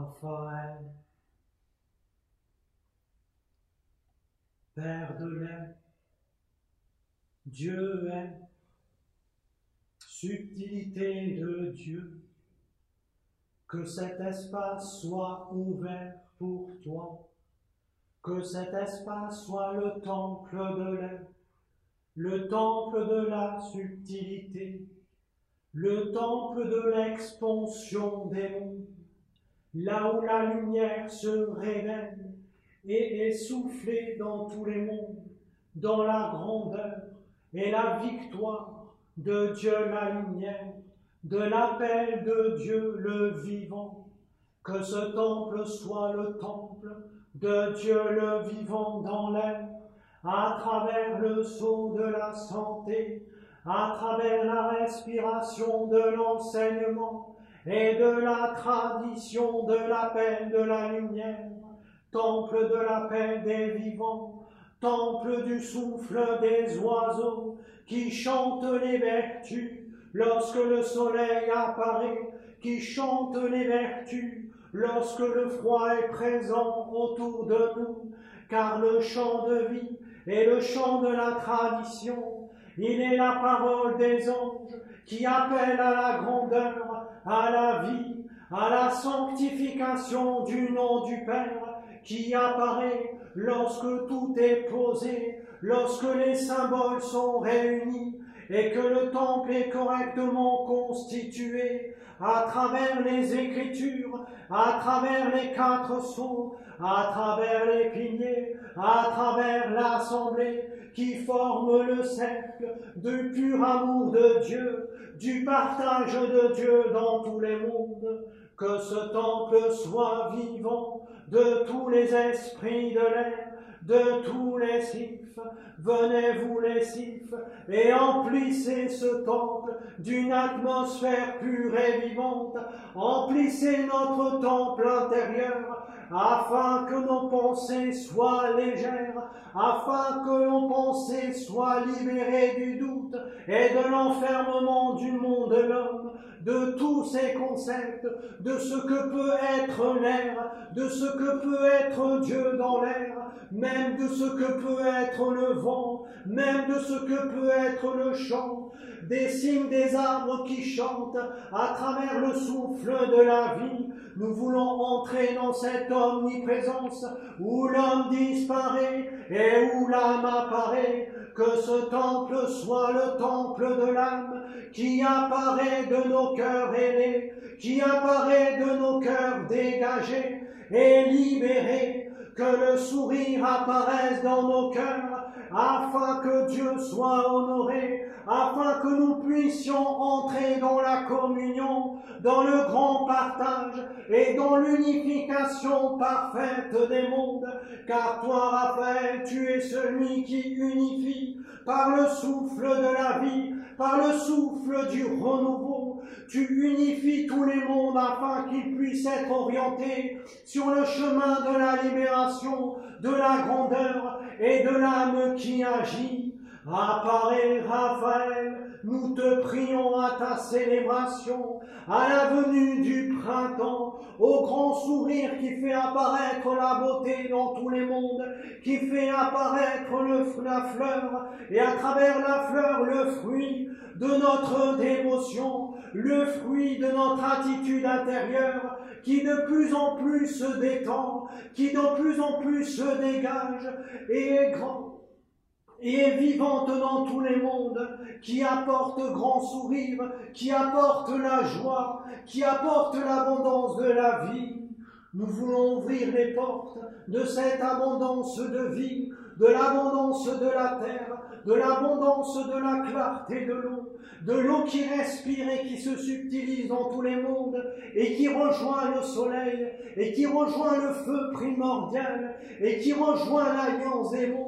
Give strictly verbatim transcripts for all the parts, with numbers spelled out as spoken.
Raphaël, Père de l'air, Dieu est, subtilité de Dieu, que cet espace soit ouvert pour toi, que cet espace soit le temple de l'air, le temple de la subtilité, le temple de l'expansion des mondes, là où la lumière se révèle et est soufflée dans tous les mondes, dans la grandeur et la victoire de Dieu la lumière, de l'appel de Dieu le vivant. Que ce temple soit le temple de Dieu le vivant dans l'air, à travers le sceau de la santé, à travers la respiration de l'enseignement et de la tradition de l'appel de la lumière, temple de l'appel des vivants, temple du souffle des oiseaux qui chantent les vertus lorsque le soleil apparaît, qui chantent les vertus lorsque le froid est présent autour de nous, car le chant de vie est le chant de la tradition. Il est la parole des anges qui appelle à la grandeur, à la vie, à la sanctification du nom du Père, qui apparaît lorsque tout est posé, lorsque les symboles sont réunis et que le temple est correctement constitué à travers les Écritures, à travers les quatre sceaux, à travers les piliers, à travers l'assemblée qui forme le cercle du pur amour de Dieu, du partage de Dieu dans tous les mondes. Que ce temple soit vivant de tous les esprits de l'air, de tous les sylphes. Venez vous les sylphes et emplissez ce temple d'une atmosphère pure et vivante. Emplissez notre temple intérieur afin que nos pensées soient légères, afin que nos pensées soient libérées du doute et de l'enfermement du monde de l'homme, de tous ces concepts, de ce que peut être l'air, de ce que peut être Dieu dans l'air, même de ce que peut être le vent, même de ce que peut être le chant, des signes des arbres qui chantent à travers le souffle de la vie. Nous voulons entrer dans cette omniprésence où l'homme disparaît et où l'âme apparaît. Que ce temple soit le temple de l'âme qui apparaît de nos cœurs ailés, qui apparaît de nos cœurs dégagés et libérés. Que le sourire apparaisse dans nos cœurs, afin que Dieu soit honoré, afin que nous puissions entrer dans la communion, dans le grand partage et dans l'unification parfaite des mondes. Car toi, Raphaël, tu es celui qui unifie par le souffle de la vie, par le souffle du renouveau. Tu unifies tous les mondes afin qu'ils puissent être orientés sur le chemin de la libération, de la grandeur et de l'âme qui agit. Apparaît, Raphaël, nous te prions à ta célébration, à la venue du printemps, au grand sourire qui fait apparaître la beauté dans tous les mondes, qui fait apparaître le, la fleur, et à travers la fleur le fruit de notre dévotion, le fruit de notre attitude intérieure, qui de plus en plus se détend, qui de plus en plus se dégage, et est grand, et est vivante dans tous les mondes, qui apporte grand sourire, qui apporte la joie, qui apporte l'abondance de la vie. Nous voulons ouvrir les portes de cette abondance de vie, de l'abondance de la terre, de l'abondance de la clarté de l'eau, de l'eau qui respire et qui se subtilise dans tous les mondes, et qui rejoint le soleil, et qui rejoint le feu primordial, et qui rejoint l'alliance des mondes,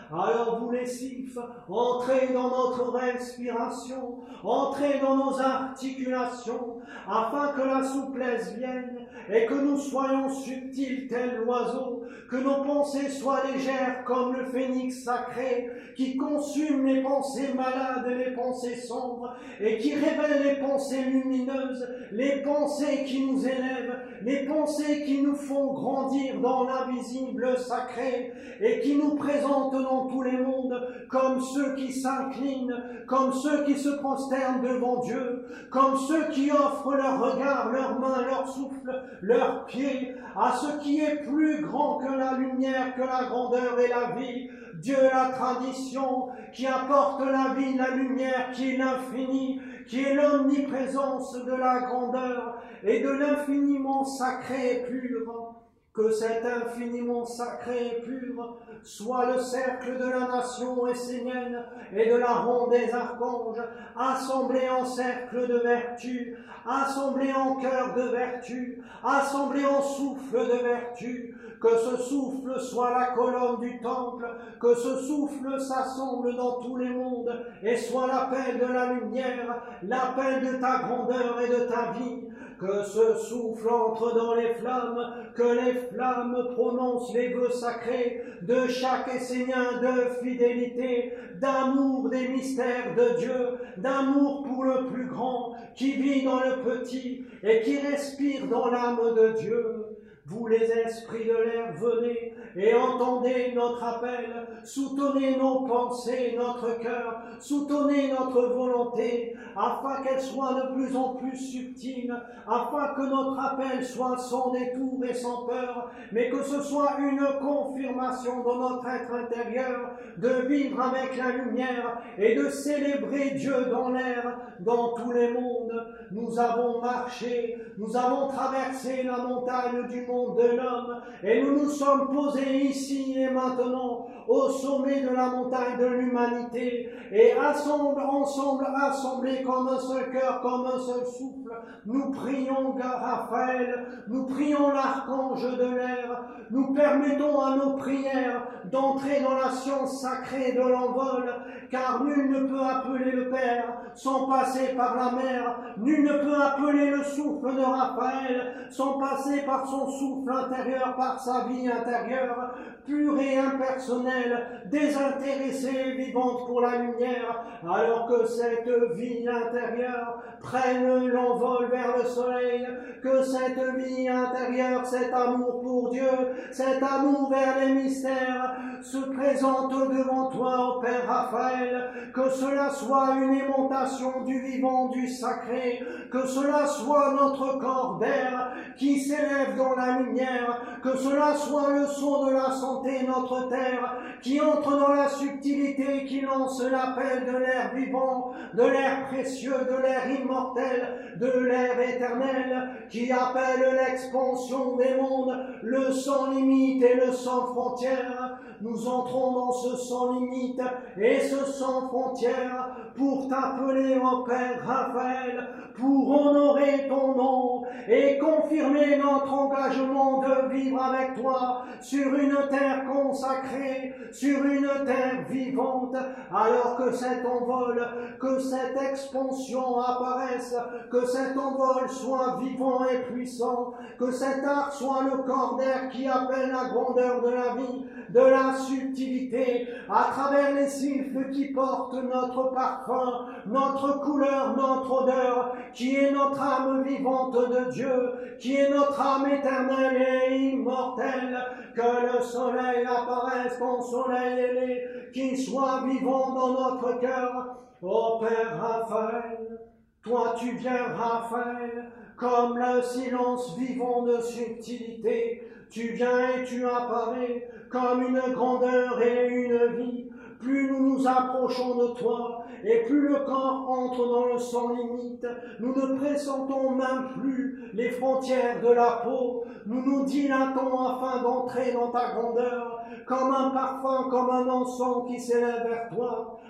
Alors vous les sylphes, entrez dans notre respiration, entrez dans nos articulations, afin que la souplesse vienne et que nous soyons subtils tel l'oiseau, que nos pensées soient légères comme le phénix sacré, qui consume les pensées malades et les pensées sombres, et qui révèle les pensées lumineuses, les pensées qui nous élèvent, les pensées qui nous font grandir dans l'invisible sacré, et qui nous présentent dans tous les mondes comme ceux qui s'inclinent, comme ceux qui se prosternent devant Dieu, comme ceux qui offrent leur regard, leurs mains, leur souffle, leurs pieds, à ce qui est plus grand que la lumière, que la grandeur et la vie, Dieu, la tradition, qui apporte la vie, la lumière, qui est l'infini, qui est l'omniprésence de la grandeur et de l'infiniment sacré et pur. Que cet infiniment sacré et pur soit le cercle de la nation essénienne et de la ronde des archanges, assemblés en cercle de vertu, assemblés en cœur de vertu, assemblés en souffle de vertu, que ce souffle soit la colonne du temple, que ce souffle s'assemble dans tous les mondes et soit l'appel de la lumière, l'appel de ta grandeur et de ta vie. Que ce souffle entre dans les flammes, que les flammes prononcent les vœux sacrés de chaque Essénien de fidélité, d'amour des mystères de Dieu, d'amour pour le plus grand, qui vit dans le petit et qui respire dans l'âme de Dieu. Vous les esprits de l'air, venez et entendez notre appel, soutenez nos pensées, notre cœur, soutenez notre volonté, afin qu'elle soit de plus en plus subtile, afin que notre appel soit sans détour et sans peur, mais que ce soit une confirmation dans notre être intérieur, de vivre avec la lumière et de célébrer Dieu dans l'air, dans tous les mondes. Nous avons marché, nous avons traversé la montagne du monde de l'homme, et nous nous sommes posés ici et maintenant au sommet de la montagne de l'humanité, et ensemble, ensemble, assemblés comme un seul cœur, comme un seul souffle, nous prions Raphaël, nous prions l'archange de l'air, nous permettons à nos prières d'entrer dans la science sacrée de l'envol, car nul ne peut appeler le Père sans passer par la mer, nul ne peut appeler le souffle de Raphaël sans passer par son souffle intérieur, par sa vie intérieure, pure et impersonnelle, désintéressée et vivante pour la lumière, alors que cette vie intérieure prenne l'envol vers le soleil, que cette vie intérieure, cet amour pour Dieu, cet amour vers les mystères se présente devant toi, ô Père Raphaël, que cela soit une aimantation du vivant, du sacré, que cela soit notre corps d'air qui s'élève dans la lumière, que cela soit le son de la santé, notre terre, qui entre dans la subtilité, qui lance l'appel de l'air vivant, de l'air précieux, de l'air immortel, de l'air éternel, qui appelle l'expansion des mondes, le sans limite et le sans frontières. Nous entrons dans ce sans limite et ce sans frontières pour t'appeler, ô Père Raphaël, pour honorer ton nom et confirmer notre engagement de vivre avec toi sur une terre consacrée, sur une terre vivante, alors que cet envol, que cette expansion apparaisse, que cet envol soit vivant et puissant, que cet arc soit le corps d'air qui appelle la grandeur de la vie, de la subtilité, à travers les sylphes qui portent notre parfum, notre couleur, notre odeur, qui est notre âme vivante de Dieu, qui est notre âme éternelle et immortelle, que le soleil apparaisse, ton soleil ailé, qu'il soit vivant dans notre cœur. Ô Père Raphaël, toi tu viens, Raphaël, comme le silence vivant de subtilité, tu viens et tu apparais comme une grandeur et une vie. Plus nous nous approchons de toi, et plus le corps entre dans le sans limite, nous ne pressentons même plus les frontières de la peau, nous nous dilatons afin d'entrer dans ta grandeur, comme un parfum, comme un encens qui s'élève vers toi,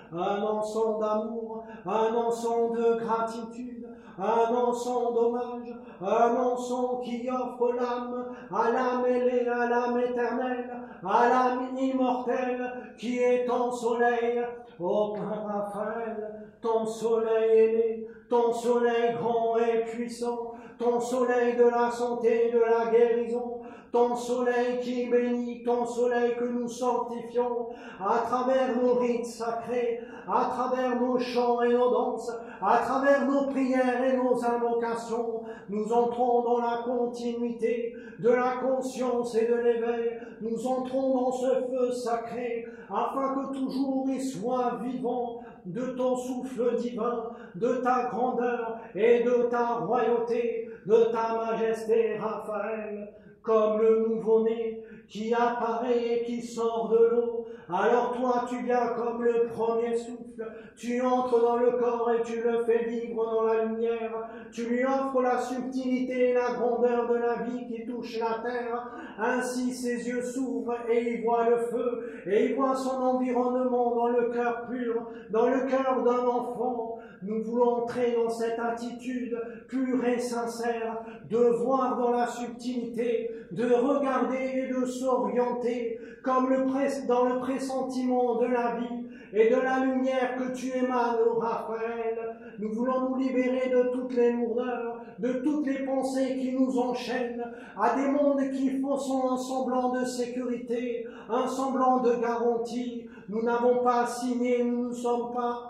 un encens d'amour, un encens de gratitude, un encens d'hommage, un encens qui offre l'âme à l'âme ailée, à l'âme éternelle, à l'âme immortelle qui est ton soleil. Ô Père Raphaël, ton soleil ailé, ton soleil grand et puissant, ton soleil de la santé, de la guérison, ton soleil qui bénit, ton soleil que nous sanctifions à travers nos rites sacrés, à travers nos chants et nos danses, à travers nos prières et nos invocations. Nous entrons dans la continuité de la conscience et de l'éveil. Nous entrons dans ce feu sacré afin que toujours il soit vivant de ton souffle divin, de ta grandeur et de ta royauté, de ta majesté, Raphaël. Comme le nouveau-né qui apparaît et qui sort de l'eau, alors toi tu viens comme le premier souffle, tu entres dans le corps et tu le fais vivre dans la lumière, tu lui offres la subtilité et la grandeur de la vie qui touche la terre. Ainsi ses yeux s'ouvrent et il voit le feu, et il voit son environnement dans le cœur pur, dans le cœur d'un enfant. Nous voulons entrer dans cette attitude pure et sincère de voir dans la subtilité, de regarder et de s'orienter comme le pré- dans le pressentiment de la vie et de la lumière que tu émanes, ô Raphaël. Nous voulons nous libérer de toutes les lourdeurs, de toutes les pensées qui nous enchaînent, à des mondes qui font un semblant de sécurité, un semblant de garantie. Nous n'avons pas signé, nous ne sommes pas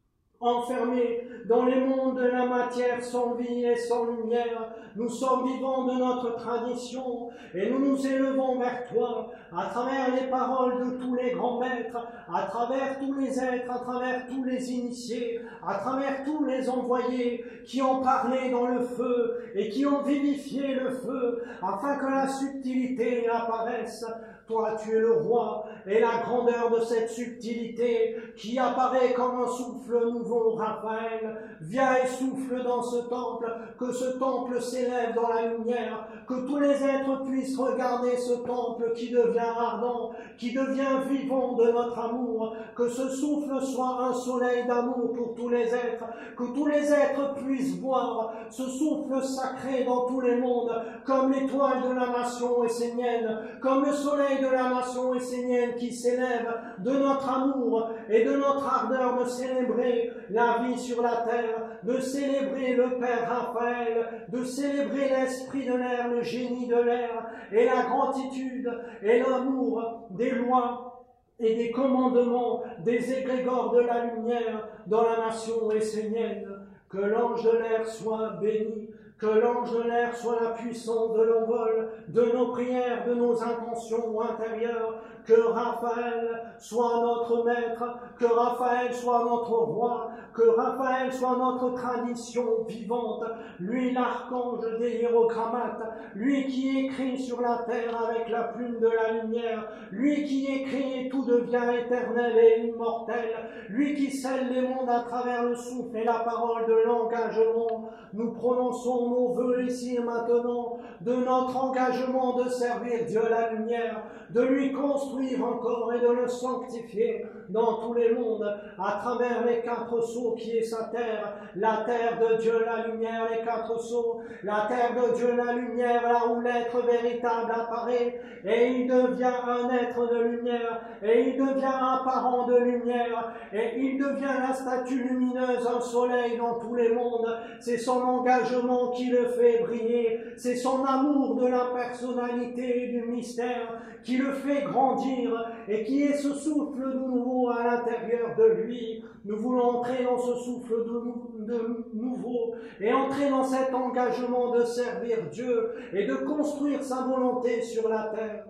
enfermés dans les mondes de la matière sans vie et sans lumière. Nous sommes vivants de notre tradition et nous nous élevons vers toi à travers les paroles de tous les grands maîtres, à travers tous les êtres, à travers tous les initiés, à travers tous les envoyés qui ont parlé dans le feu et qui ont vivifié le feu afin que la subtilité apparaisse. Toi, tu es le roi, et la grandeur de cette subtilité qui apparaît comme un souffle nouveau, Raphaël, viens et souffle dans ce temple, que ce temple s'élève dans la lumière, que tous les êtres puissent regarder ce temple qui devient ardent, qui devient vivant de notre amour, que ce souffle soit un soleil d'amour pour tous les êtres, que tous les êtres puissent voir ce souffle sacré dans tous les mondes, comme l'étoile de la nation essénienne, comme le soleil de la nation essénienne qui s'élève de notre amour et de notre ardeur de célébrer la vie sur la terre, de célébrer le Père Raphaël, de célébrer l'esprit de l'air, le génie de l'air, et la gratitude et l'amour des lois et des commandements des égrégores de la lumière dans la nation essénienne. Que l'ange de l'air soit béni, que l'ange de l'air soit la puissance de l'envol de nos prières, de nos intentions intérieures, que Raphaël soit notre maître, que Raphaël soit notre roi, que Raphaël soit notre tradition vivante, lui l'archange des hiérogrammates, lui qui écrit sur la terre avec la plume de la lumière, lui qui écrit et tout devient éternel et immortel, lui qui scelle les mondes à travers le souffle et la parole de l'engagement. Nous prononçons nos vœux ici et maintenant de notre engagement de servir Dieu la lumière, de lui construire encore et de le sanctifier dans tous les mondes, à travers les quatre sceaux qui est sa terre, la terre de Dieu la lumière, les quatre sceaux, la terre de Dieu la lumière, là où l'être véritable apparaît, et il devient un être de lumière, et il devient un parent de lumière, et il devient la statue lumineuse, un soleil dans tous les mondes. C'est son engagement qui le fait briller, c'est son amour de la personnalité et du mystère qui le fait grandir et qui est ce souffle de nouveau à l'intérieur de lui. Nous voulons entrer dans ce souffle de, de nouveau et entrer dans cet engagement de servir Dieu et de construire sa volonté sur la terre.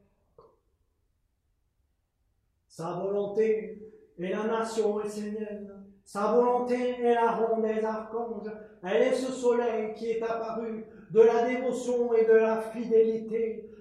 Sa volonté est la nation essénienne. Sa volonté est la ronde des archanges. Elle est ce soleil qui est apparu de la dévotion et de la fidélité.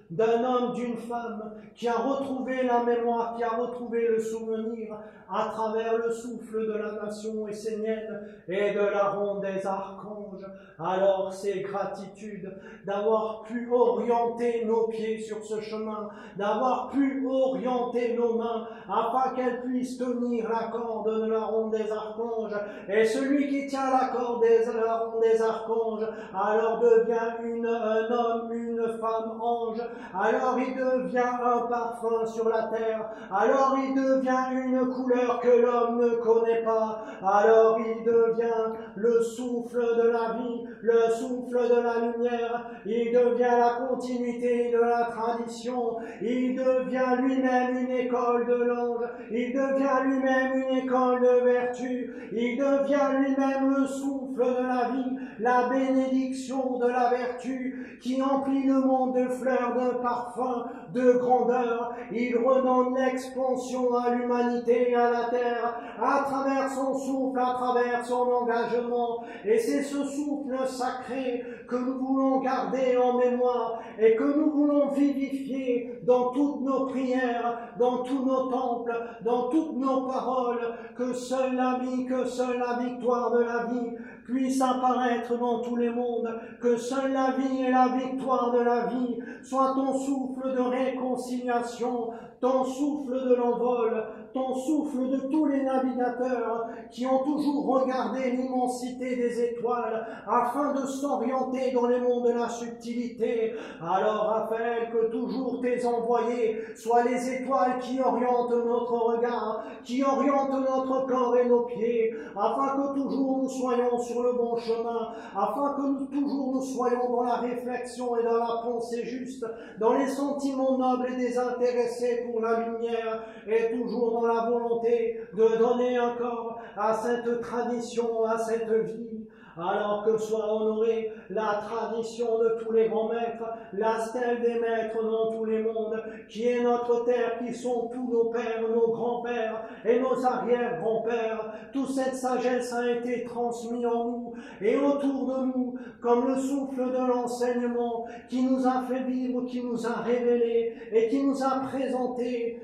d'un homme, d'une femme, qui a retrouvé la mémoire, qui a retrouvé le souvenir à travers le souffle de la nation essénienne et de la ronde des archanges. Alors c'est gratitude d'avoir pu orienter nos pieds sur ce chemin, d'avoir pu orienter nos mains afin qu'elles puissent tenir la corde de la ronde des archanges. Et celui qui tient la corde de la ronde des archanges, alors devient une, un homme, une femme ange. Alors il devient un parfum sur la terre. Alors il devient une couleur que l'homme ne connaît pas. Alors il devient le souffle de la vie, le souffle de la lumière. Il devient la continuité de la tradition. Il devient lui-même une école de l'ange. Il devient lui-même une école de vertu. Il devient lui-même le souffle de la vie, la bénédiction de la vertu qui emplit le monde de fleurs, de parfums, de grandeur. Il redonne l'expansion à l'humanité et à la terre à travers son souffle, à travers son engagement. Et c'est ce souffle sacré que nous voulons garder en mémoire et que nous voulons vivifier dans toutes nos prières, dans tous nos temples, dans toutes nos paroles, que seule la vie, que seule la victoire de la vie puisse apparaître dans tous les mondes, que seule la vie et la victoire de la vie soient ton souffle de réconciliation, ton souffle de l'envol, ton souffle de tous les navigateurs qui ont toujours regardé l'immensité des étoiles afin de s'orienter dans les mondes de la subtilité. Alors, Raphaël, que toujours tes envoyés soient les étoiles qui orientent notre regard, qui orientent notre corps et nos pieds, afin que toujours nous soyons sur le bon chemin, afin que nous, toujours nous soyons dans la réflexion et dans la pensée juste, dans les sentiments nobles et désintéressés pour la lumière, et toujours dans la volonté de donner un corps à cette tradition, à cette vie. Alors que soit honorée la tradition de tous les grands maîtres, la stèle des maîtres dans tous les mondes, qui est notre terre, qui sont tous nos pères, nos grands-pères et nos arrière-grands-pères. Toute cette sagesse a été transmise en nous et autour de nous, comme le souffle de l'enseignement qui nous a fait vivre, qui nous a révélé et qui nous a présenté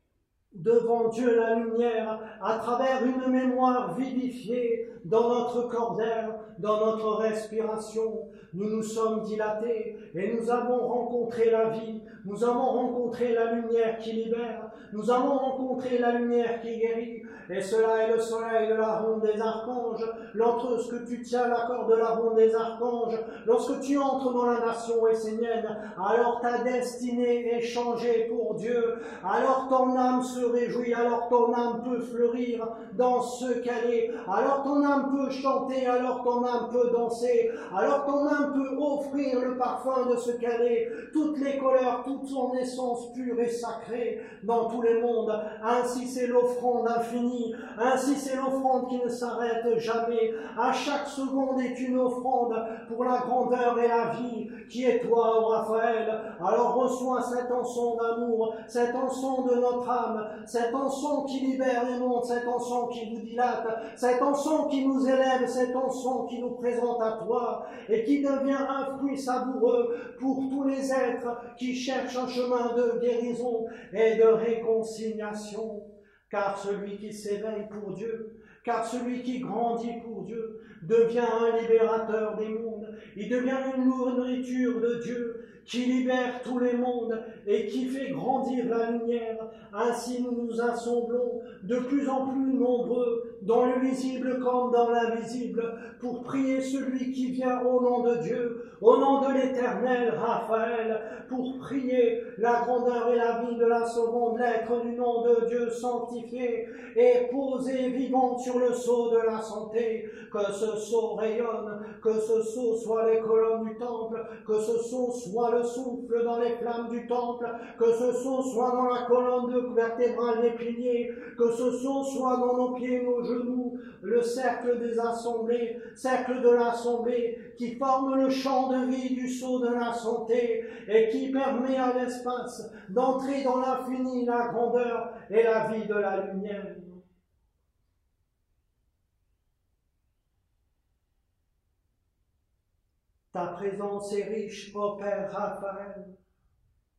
devant Dieu la lumière, à travers une mémoire vivifiée dans notre corps d'air, dans notre respiration. Nous nous sommes dilatés et nous avons rencontré la vie, nous avons rencontré la lumière qui libère, nous avons rencontré la lumière qui guérit, et cela est le soleil de la ronde des archanges. Lorsque tu tiens la corde de la ronde des archanges, lorsque tu entres dans la nation essénienne, alors ta destinée est changée pour Dieu, alors ton âme se réjouit, alors ton âme peut fleurir dans ce qu'elle est, alors ton âme peut chanter, alors ton âme peut danser, alors ton âme peut offrir le parfum de ce qu'elle est, toutes les couleurs, toute son essence pure et sacrée dans tous les mondes. Ainsi c'est l'offrande infinie, ainsi c'est l'offrande qui ne s'arrête jamais. À chaque seconde est une offrande pour la grandeur et la vie qui est toi, ô Raphaël. Alors reçois cet encens d'amour, cet encens de notre âme, cet encens qui libère les mondes, cet encens qui nous dilate, cet encens qui nous élève, cet encens qui nous présente à toi et qui devient un fruit savoureux pour tous les êtres qui cherchent un chemin de guérison et de réconciliation. Car celui qui s'éveille pour Dieu, car celui qui grandit pour Dieu devient un libérateur des mondes, il devient une nourriture de Dieu qui libère tous les mondes et qui fait grandir la lumière. Ainsi nous nous assemblons de plus en plus nombreux dans le visible comme dans l'invisible pour prier celui qui vient au nom de Dieu, au nom de l'Éternel Raphaël, pour prier la grandeur et la vie de la seconde lettre du nom de Dieu sanctifié et posée vivante sur le sceau de la santé. Que ce sceau rayonne, que ce sceau soit les colonnes du temple, que ce sceau soit le souffle dans les flammes du temple, que ce sceau soit dans la colonne de vertébrale des piliers, que ce sceau soit dans nos pieds, nos genoux, le cercle des assemblées, cercle de l'assemblée qui forme le champ de vie du sceau de la santé et qui permet à l'espace d'entrer dans l'infini, la grandeur et la vie de la lumière. Ta présence est riche, ô Père Raphaël.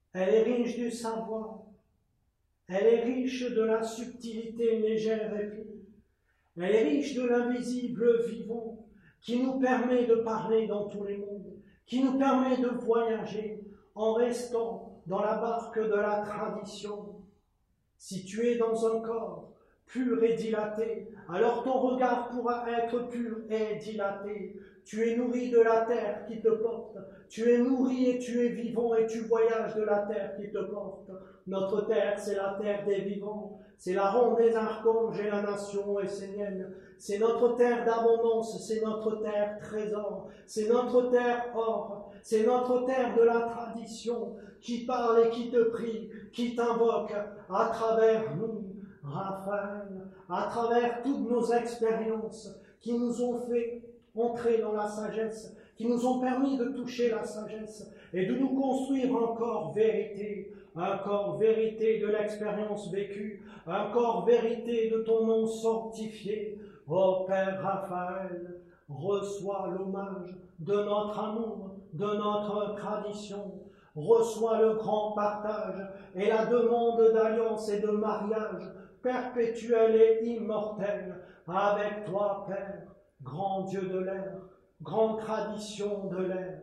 Elle est riche du savoir. Elle est riche de la subtilité légère et pure. Elle est riche de l'invisible vivant qui nous permet de parler dans tous les mondes, qui nous permet de voyager en restant dans la barque de la tradition. Si tu es dans un corps pur et dilaté, alors ton regard pourra être pur et dilaté. Tu es nourri de la terre qui te porte. Tu es nourri et tu es vivant et tu voyages de la terre qui te porte. Notre terre, c'est la terre des vivants. C'est la ronde des archanges et la nation essénienne. C'est notre terre d'abondance, c'est notre terre trésor. C'est notre terre or. C'est notre terre de la tradition qui parle et qui te prie, qui t'invoque à travers nous. Raphaël, à travers toutes nos expériences qui nous ont fait entrer dans la sagesse, qui nous ont permis de toucher la sagesse et de nous construire un corps vérité, un corps vérité de l'expérience vécue, un corps vérité de ton nom sanctifié. Ô Père Raphaël, reçois l'hommage de notre amour, de notre tradition. Reçois le grand partage et la demande d'alliance et de mariage perpétuel et immortel avec toi, Père, grand Dieu de l'air, grande tradition de l'air.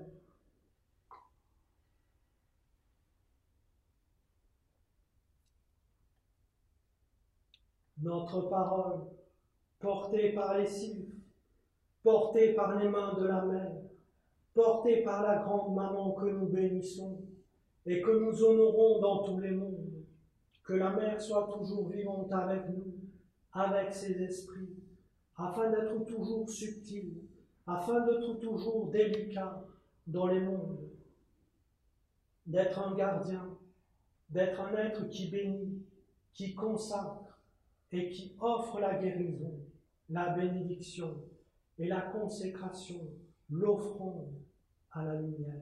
Notre parole, portée par les sylphes, portée par les mains de la mer, portée par la grande maman que nous bénissons et que nous honorons dans tous les mondes. Que la mer soit toujours vivante avec nous, avec ses esprits, afin d'être toujours subtil, afin d'être toujours délicat dans les mondes, d'être un gardien, d'être un être qui bénit, qui consacre et qui offre la guérison, la bénédiction et la consécration, l'offrande à la lumière.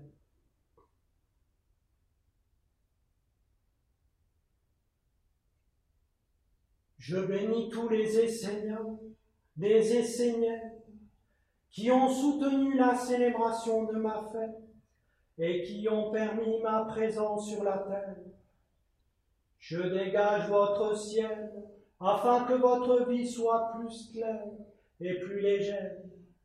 Je bénis tous les Esséniens, les Esséniennes, qui ont soutenu la célébration de ma fête et qui ont permis ma présence sur la terre. Je dégage votre ciel, afin que votre vie soit plus claire et plus légère.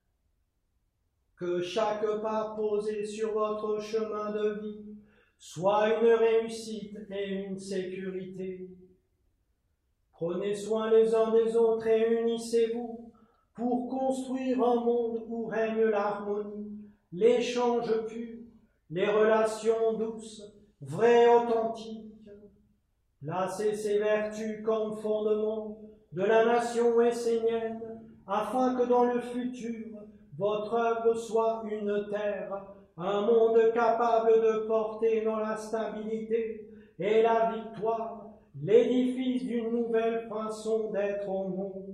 Que chaque pas posé sur votre chemin de vie soit une réussite et une sécurité. Prenez soin les uns des autres et unissez-vous pour construire un monde où règne l'harmonie, l'échange pur, les relations douces, vraies et authentiques. Placez ces vertus comme fondement de la nation essénienne, afin que dans le futur, votre œuvre soit une terre, un monde capable de porter dans la stabilité et la victoire l'édifice d'une nouvelle façon d'être au monde.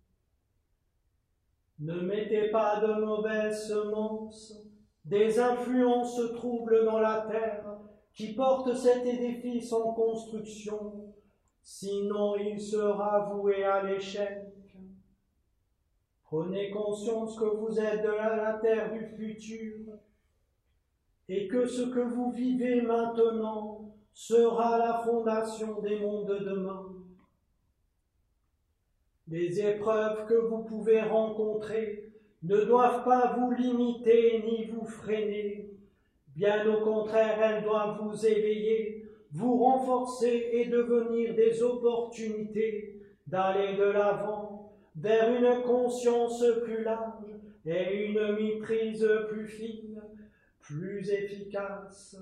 Ne mettez pas de mauvaises semences, des influences troubles dans la terre qui portent cet édifice en construction, sinon il sera voué à l'échec. Prenez conscience que vous êtes de la, la terre du futur et que ce que vous vivez maintenant sera la fondation des mondes de demain. Les épreuves que vous pouvez rencontrer ne doivent pas vous limiter ni vous freiner. Bien au contraire, elles doivent vous éveiller, vous renforcer et devenir des opportunités d'aller de l'avant vers une conscience plus large et une maîtrise plus fine, plus efficace.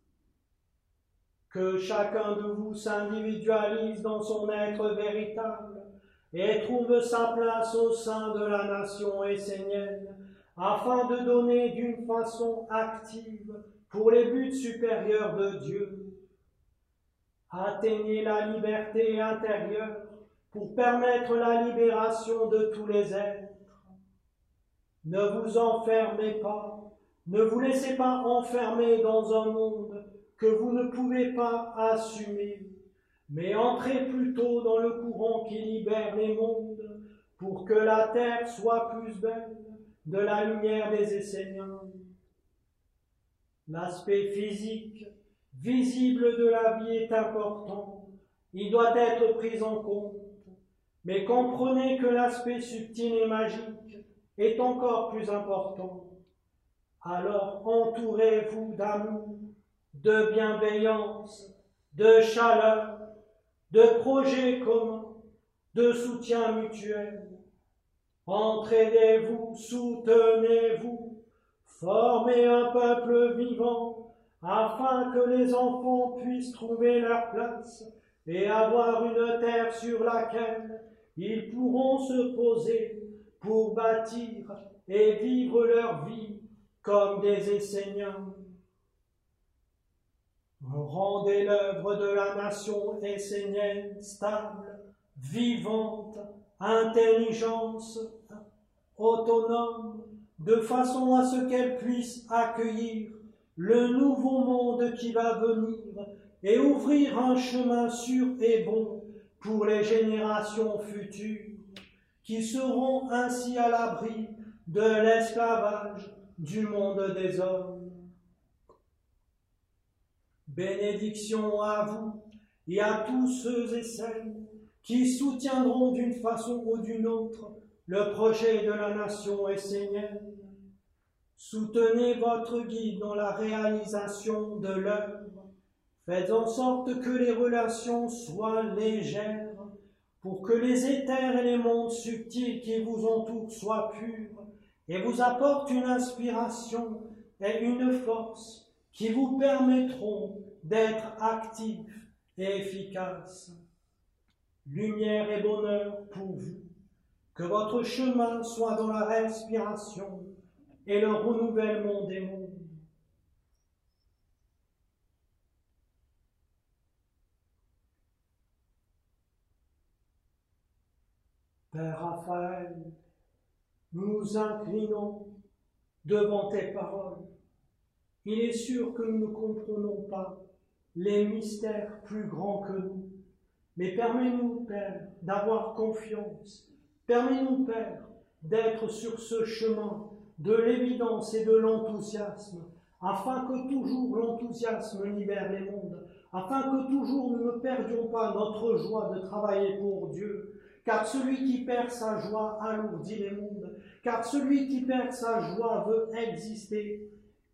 Que chacun de vous s'individualise dans son être véritable et trouve sa place au sein de la nation essénienne, afin de donner d'une façon active pour les buts supérieurs de Dieu. Atteignez la liberté intérieure pour permettre la libération de tous les êtres. Ne vous enfermez pas, ne vous laissez pas enfermer dans un monde que vous ne pouvez pas assumer, mais entrez plutôt dans le courant qui libère les mondes pour que la terre soit plus belle de la lumière des Esséniens. L'aspect physique visible de la vie est important, il doit être pris en compte, mais comprenez que l'aspect subtil et magique est encore plus important. Alors entourez-vous d'amour, de bienveillance, de chaleur, de projets communs, de soutien mutuel. Entraidez-vous, soutenez-vous, formez un peuple vivant, afin que les enfants puissent trouver leur place et avoir une terre sur laquelle ils pourront se poser pour bâtir et vivre leur vie comme des Esséniens. Rendez l'œuvre de la nation essénienne stable, vivante, intelligence, autonome, de façon à ce qu'elle puisse accueillir le nouveau monde qui va venir et ouvrir un chemin sûr et bon pour les générations futures, qui seront ainsi à l'abri de l'esclavage du monde des hommes. Bénédiction à vous et à tous ceux et celles qui soutiendront d'une façon ou d'une autre le projet de la nation essénienne. Soutenez votre guide dans la réalisation de l'œuvre. Faites en sorte que les relations soient légères, pour que les éthers et les mondes subtils qui vous entourent soient purs et vous apportent une inspiration et une force qui vous permettront d'être actifs et efficaces. Lumière et bonheur pour vous, que votre chemin soit dans la respiration et le renouvellement des mondes. Père Raphaël, nous nous inclinons devant tes paroles. Il est sûr que nous ne comprenons pas les mystères plus grands que nous, mais permets-nous, Père, d'avoir confiance. Permets-nous, Père, d'être sur ce chemin de l'évidence et de l'enthousiasme, afin que toujours l'enthousiasme libère les mondes, afin que toujours nous ne perdions pas notre joie de travailler pour Dieu, car celui qui perd sa joie alourdit les mondes, car celui qui perd sa joie veut exister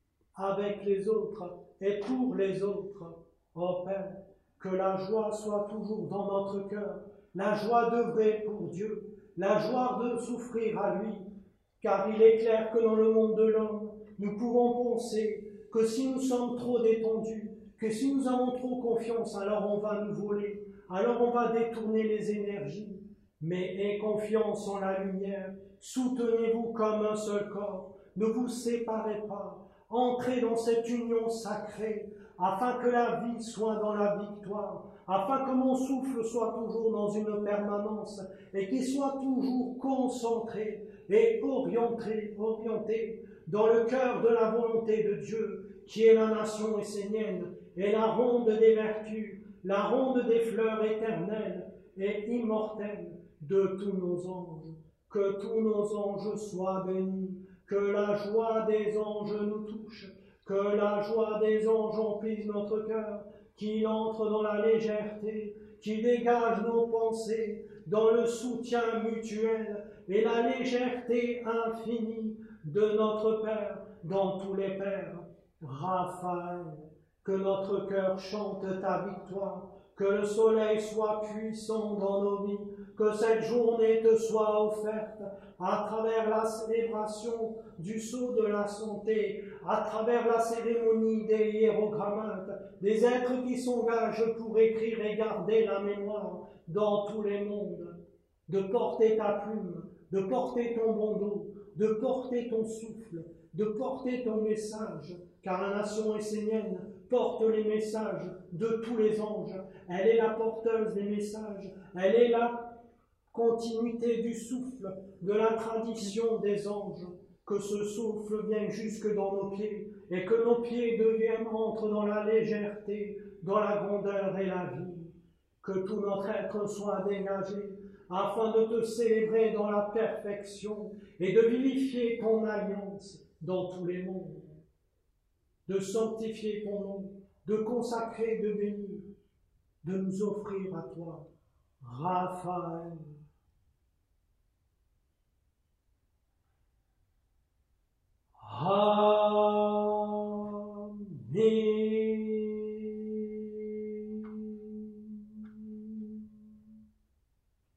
avec les autres et pour les autres. Ô Père, que la joie soit toujours dans notre cœur, la joie d'œuvrer pour Dieu, la joie de souffrir à lui, car il est clair que dans le monde de l'homme, nous pouvons penser que si nous sommes trop détendus, que si nous avons trop confiance, alors on va nous voler, alors on va détourner les énergies. Mais aie confiance en la lumière, soutenez-vous comme un seul corps, ne vous séparez pas, entrez dans cette union sacrée, afin que la vie soit dans la victoire, afin que mon souffle soit toujours dans une permanence, et qu'il soit toujours concentré et orienté, orienté dans le cœur de la volonté de Dieu, qui est la nation essénienne, et la ronde des vertus, la ronde des fleurs éternelles et immortelles de tous nos anges. Que tous nos anges soient bénis, que la joie des anges nous touche, que la joie des anges emplisse notre cœur, qu'il entre dans la légèreté, qu'il dégage nos pensées dans le soutien mutuel et la légèreté infinie de notre Père dans tous les pères. Raphaël, que notre cœur chante ta victoire, que le soleil soit puissant dans nos vies, que cette journée te soit offerte à travers la célébration du sceau de la santé, à travers la cérémonie des hiérogrammates, des êtres qui s'engagent pour écrire et garder la mémoire dans tous les mondes, de porter ta plume, de porter ton bandeau, de porter ton souffle, de porter ton message, car la nation essénienne porte les messages de tous les anges. Elle est la porteuse des messages, elle est la continuité du souffle, de la tradition des anges. Que ce souffle vienne jusque dans nos pieds, et que nos pieds deviennent, entrent dans la légèreté, dans la grandeur et la vie. Que tout notre être soit dégagé, afin de te célébrer dans la perfection, et de vivifier ton alliance dans tous les mondes. De sanctifier ton nom de consacrer, de bénir, de nous offrir à toi, Raphaël.